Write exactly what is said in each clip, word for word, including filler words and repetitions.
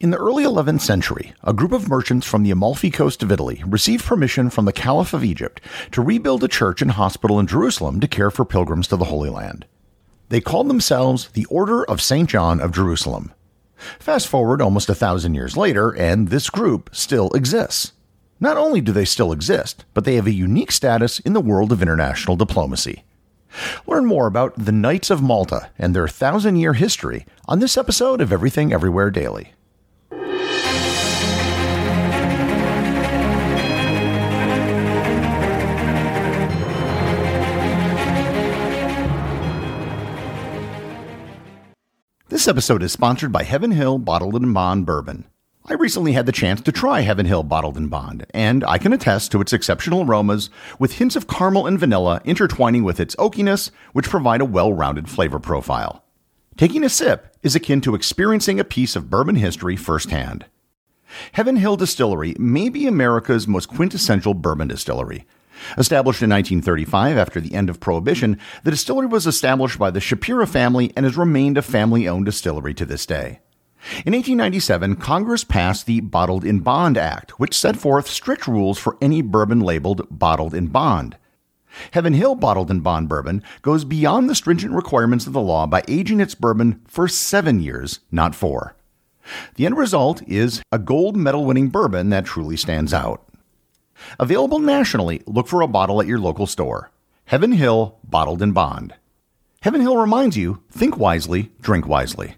In the early eleventh century, a group of merchants from the Amalfi Coast of Italy received permission from the Caliph of Egypt to rebuild a church and hospital in Jerusalem to care for pilgrims to the Holy Land. They called themselves the Order of Saint John of Jerusalem. Fast forward almost a thousand years later, and this group still exists. Not only do they still exist, but they have a unique status in the world of international diplomacy. Learn more about the Knights of Malta and their thousand-year history on this episode of Everything Everywhere Daily. This episode is sponsored by Heaven Hill Bottled and Bond Bourbon. I recently had the chance to try Heaven Hill Bottled and Bond, and I can attest to its exceptional aromas with hints of caramel and vanilla intertwining with its oakiness, which provide a well-rounded flavor profile. Taking a sip is akin to experiencing a piece of bourbon history firsthand. Heaven Hill Distillery may be America's most quintessential bourbon distillery. Established in nineteen thirty-five after the end of Prohibition, the distillery was established by the Shapira family and has remained a family-owned distillery to this day. In eighteen ninety-seven, Congress passed the Bottled in Bond Act, which set forth strict rules for any bourbon labeled Bottled in Bond. Heaven Hill Bottled in Bond Bourbon goes beyond the stringent requirements of the law by aging its bourbon for seven years, not four. The end result is a gold medal-winning bourbon that truly stands out. Available nationally, look for a bottle at your local store. Heaven Hill Bottled in Bond. Heaven Hill reminds you, think wisely, drink wisely.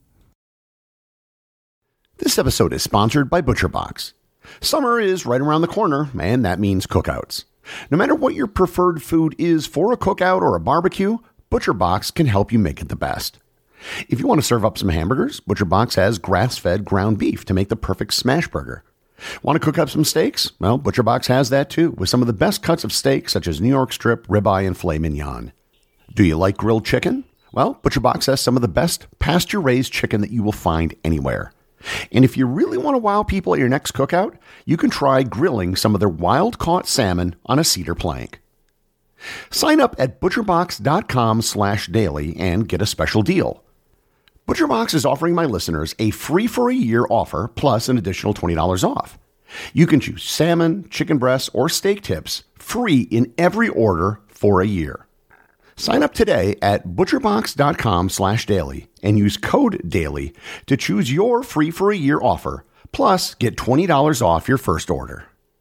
This episode is sponsored by ButcherBox. Summer is right around the corner, and that means cookouts. No matter what your preferred food is for a cookout or a barbecue, ButcherBox can help you make it the best. If you want to serve up some hamburgers, ButcherBox has grass-fed ground beef to make the perfect smash burger. Want to cook up some steaks? Well, ButcherBox has that too, with some of the best cuts of steak such as New York strip, ribeye, and filet mignon. Do you like grilled chicken? Well, ButcherBox has some of the best pasture-raised chicken that you will find anywhere. And if you really want to wow people at your next cookout, you can try grilling some of their wild-caught salmon on a cedar plank. Sign up at butcherbox.com slash daily and get a special deal. ButcherBox is offering my listeners a free for a year offer plus an additional twenty dollars off. You can choose salmon, chicken breasts, or steak tips free in every order for a year. Sign up today at butcherbox.com slash daily and use code DAILY to choose your free for a year offer, plus get twenty dollars off your first order.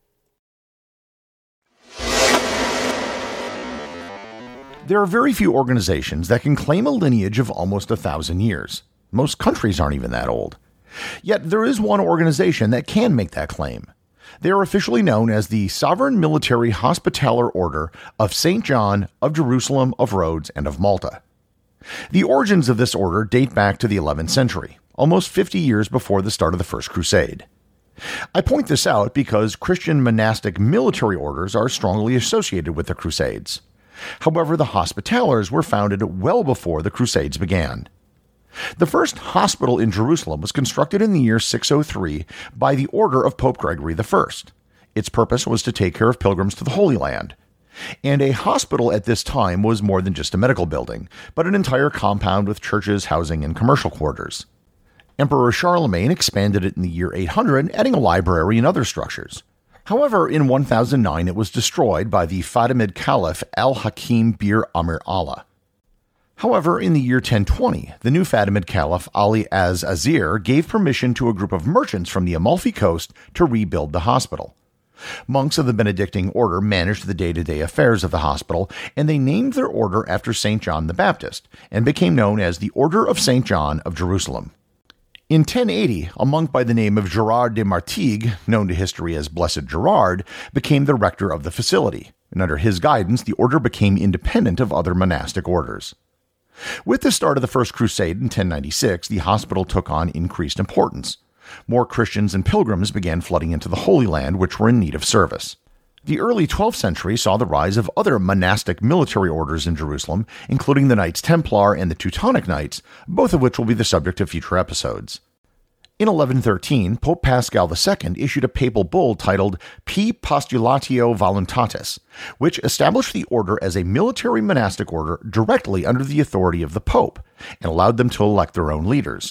There are very few organizations that can claim a lineage of almost a thousand years. Most countries aren't even that old. Yet there is one organization that can make that claim. They are officially known as the Sovereign Military Hospitaller Order of Saint John of Jerusalem, of Rhodes, and of Malta. The origins of this order date back to the eleventh century, almost fifty years before the start of the First Crusade. I point this out because Christian monastic military orders are strongly associated with the Crusades. However, the Hospitallers were founded well before the Crusades began. The first hospital in Jerusalem was constructed in the year six oh three by the order of Pope Gregory the First. Its purpose was to take care of pilgrims to the Holy Land. And a hospital at this time was more than just a medical building, but an entire compound with churches, housing, and commercial quarters. Emperor Charlemagne expanded it in the year eight hundred, adding a library and other structures. However, in one thousand nine it was destroyed by the Fatimid Caliph Al-Hakim Bir Amir Allah. However, in the year ten twenty, the new Fatimid Caliph Ali Az-Azir gave permission to a group of merchants from the Amalfi Coast to rebuild the hospital. Monks of the Benedictine order managed the day-to-day affairs of the hospital, and they named their order after Saint John the Baptist, and became known as the Order of Saint John of Jerusalem. In ten eighty, a monk by the name of Gerard de Martigues, known to history as Blessed Gerard, became the rector of the facility, and under his guidance the order became independent of other monastic orders. With the start of the First Crusade in ten ninety-six, the hospital took on increased importance. More Christians and pilgrims began flooding into the Holy Land, which were in need of service. The early twelfth century saw the rise of other monastic military orders in Jerusalem, including the Knights Templar and the Teutonic Knights, both of which will be the subject of future episodes. In eleven thirteen, Pope Paschal the Second issued a papal bull titled P Postulatio Voluntatis, which established the order as a military monastic order directly under the authority of the Pope, and allowed them to elect their own leaders.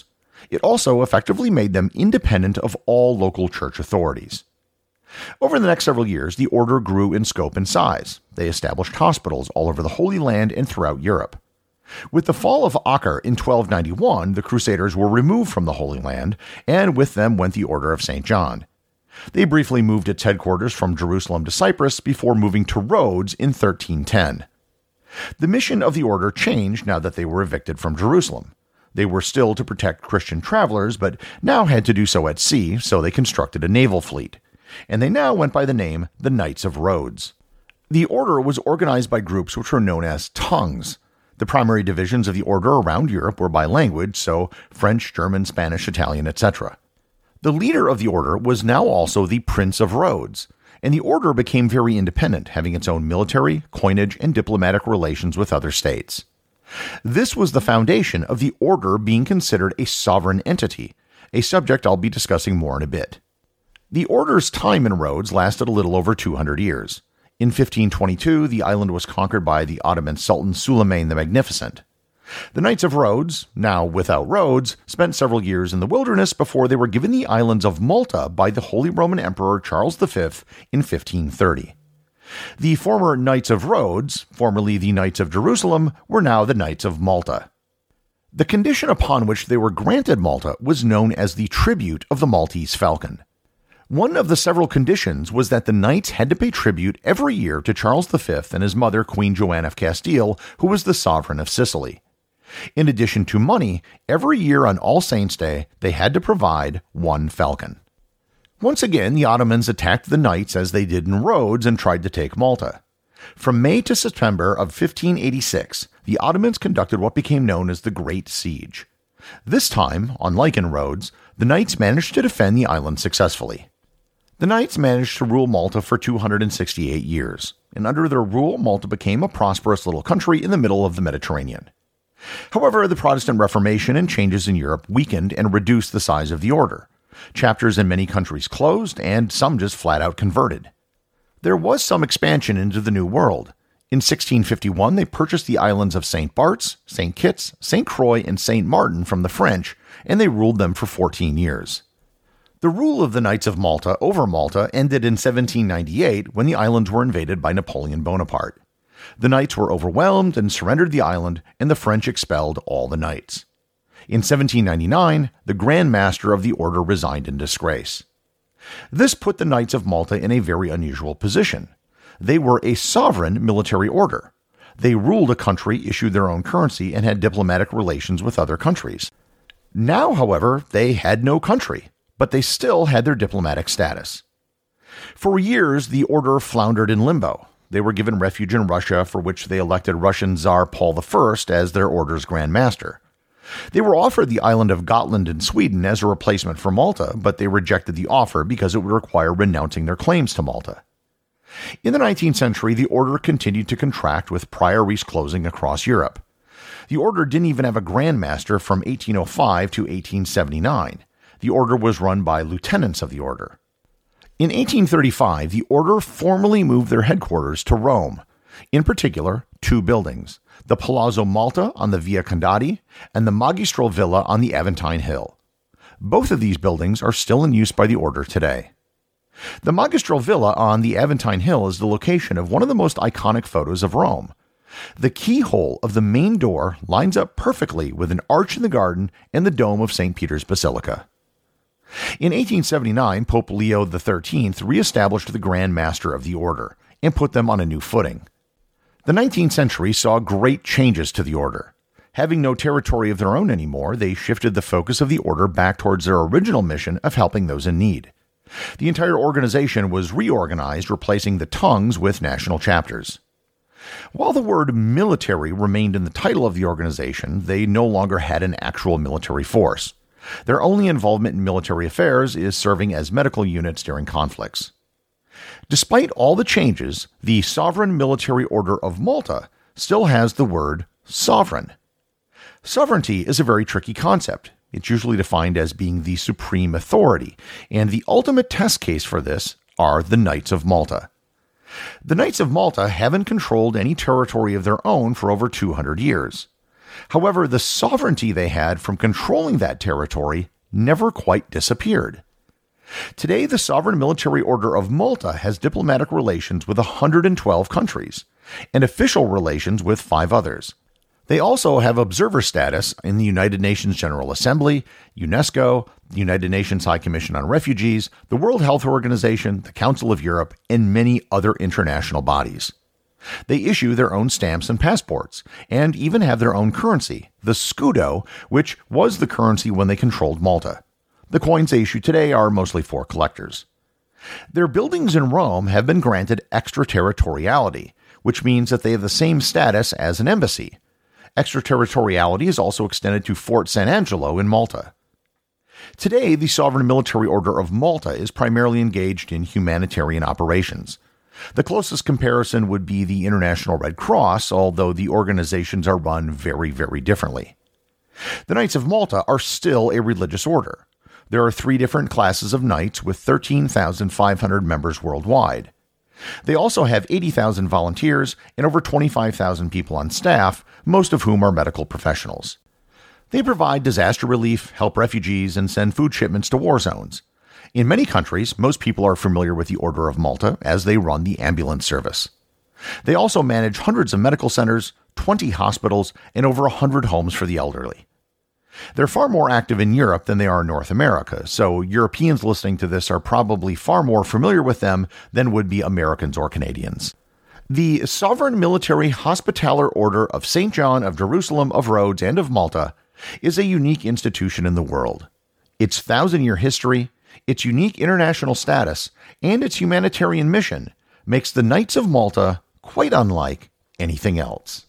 It also effectively made them independent of all local church authorities. Over the next several years, the order grew in scope and size. They established hospitals all over the Holy Land and throughout Europe. With the fall of Acre in twelve ninety-one, the Crusaders were removed from the Holy Land, and with them went the Order of Saint John. They briefly moved its headquarters from Jerusalem to Cyprus before moving to Rhodes in thirteen ten. The mission of the order changed now that they were evicted from Jerusalem. They were still to protect Christian travelers, but now had to do so at sea, so they constructed a naval fleet. And they now went by the name the Knights of Rhodes. The order was organized by groups which were known as tongues. The primary divisions of the order around Europe were by language, so French, German, Spanish, Italian, et cetera. The leader of the order was now also the Prince of Rhodes, and the order became very independent, having its own military, coinage, and diplomatic relations with other states. This was the foundation of the order being considered a sovereign entity, a subject I'll be discussing more in a bit. The order's time in Rhodes lasted a little over two hundred years. In fifteen twenty-two, the island was conquered by the Ottoman Sultan Suleiman the Magnificent. The Knights of Rhodes, now without Rhodes, spent several years in the wilderness before they were given the islands of Malta by the Holy Roman Emperor Charles the Fifth in fifteen thirty. The former Knights of Rhodes, formerly the Knights of Jerusalem, were now the Knights of Malta. The condition upon which they were granted Malta was known as the Tribute of the Maltese Falcon. One of the several conditions was that the knights had to pay tribute every year to Charles the Fifth and his mother, Queen Joanna of Castile, who was the sovereign of Sicily. In addition to money, every year on All Saints' Day, they had to provide one falcon. Once again, the Ottomans attacked the knights as they did in Rhodes and tried to take Malta. From May to September of fifteen eighty-six, the Ottomans conducted what became known as the Great Siege. This time, unlike in Rhodes, the knights managed to defend the island successfully. The Knights managed to rule Malta for two hundred sixty-eight years, and under their rule, Malta became a prosperous little country in the middle of the Mediterranean. However, the Protestant Reformation and changes in Europe weakened and reduced the size of the order. Chapters in many countries closed, and some just flat out converted. There was some expansion into the New World. In sixteen fifty-one, they purchased the islands of Saint Bart's, Saint Kitts, Saint Croix, and Saint Martin from the French, and they ruled them for fourteen years. The rule of the Knights of Malta over Malta ended in seventeen ninety-eight when the islands were invaded by Napoleon Bonaparte. The knights were overwhelmed and surrendered the island, and the French expelled all the knights. In seventeen ninety-nine, the Grand Master of the order resigned in disgrace. This put the Knights of Malta in a very unusual position. They were a sovereign military order. They ruled a country, issued their own currency, and had diplomatic relations with other countries. Now, however, they had no country, but they still had their diplomatic status. For years, the order floundered in limbo. They were given refuge in Russia, for which they elected Russian Tsar Paul the First as their order's Grand Master. They were offered the island of Gotland in Sweden as a replacement for Malta, but they rejected the offer because it would require renouncing their claims to Malta. In the nineteenth century, the order continued to contract, with priories closing across Europe. The order didn't even have a Grand Master from eighteen oh five to eighteen seventy-nine. The order was run by lieutenants of the order. In eighteen thirty-five, the order formally moved their headquarters to Rome. In particular, two buildings, the Palazzo Malta on the Via Condati and the Magistral Villa on the Aventine Hill. Both of these buildings are still in use by the order today. The Magistral Villa on the Aventine Hill is the location of one of the most iconic photos of Rome. The keyhole of the main door lines up perfectly with an arch in the garden and the dome of Saint Peter's Basilica. In eighteen seventy-nine, Pope Leo the thirteenth reestablished the Grand Master of the Order and put them on a new footing. The nineteenth century saw great changes to the Order. Having no territory of their own anymore, they shifted the focus of the Order back towards their original mission of helping those in need. The entire organization was reorganized, replacing the tongues with national chapters. While the word military remained in the title of the organization, they no longer had an actual military force. Their only involvement in military affairs is serving as medical units during conflicts. Despite all the changes, the Sovereign Military Order of Malta still has the word sovereign. Sovereignty is a very tricky concept. It's usually defined as being the supreme authority, and the ultimate test case for this are the Knights of Malta. The Knights of Malta haven't controlled any territory of their own for over two hundred years. However, the sovereignty they had from controlling that territory never quite disappeared. Today, the Sovereign Military Order of Malta has diplomatic relations with one hundred twelve countries and official relations with five others. They also have observer status in the United Nations General Assembly, UNESCO, the United Nations High Commission on Refugees, the World Health Organization, the Council of Europe, and many other international bodies. They issue their own stamps and passports, and even have their own currency, the scudo, which was the currency when they controlled Malta. The coins they issue today are mostly for collectors. Their buildings in Rome have been granted extraterritoriality, which means that they have the same status as an embassy. Extraterritoriality is also extended to Fort San Angelo in Malta. Today, the Sovereign Military Order of Malta is primarily engaged in humanitarian operations. The closest comparison would be the International Red Cross, although the organizations are run very, very differently. The Knights of Malta are still a religious order. There are three different classes of knights with thirteen thousand five hundred members worldwide. They also have eighty thousand volunteers and over twenty-five thousand people on staff, most of whom are medical professionals. They provide disaster relief, help refugees, and send food shipments to war zones. In many countries, most people are familiar with the Order of Malta as they run the ambulance service. They also manage hundreds of medical centers, twenty hospitals, and over one hundred homes for the elderly. They're far more active in Europe than they are in North America, so Europeans listening to this are probably far more familiar with them than would be Americans or Canadians. The Sovereign Military Hospitaller Order of Saint John of Jerusalem, of Rhodes, and of Malta is a unique institution in the world. Its thousand-year history, its unique international status, and its humanitarian mission makes the Knights of Malta quite unlike anything else.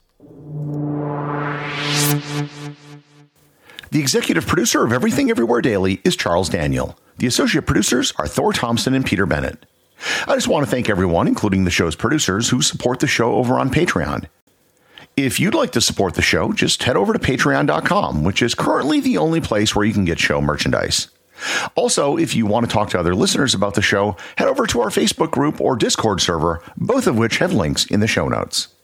The executive producer of Everything Everywhere Daily is Charles Daniel. The associate producers are Thor Thompson and Peter Bennett. I just want to thank everyone, including the show's producers, who support the show over on Patreon. If you'd like to support the show, just head over to patreon dot com, which is currently the only place where you can get show merchandise. Also, if you want to talk to other listeners about the show, head over to our Facebook group or Discord server, both of which have links in the show notes.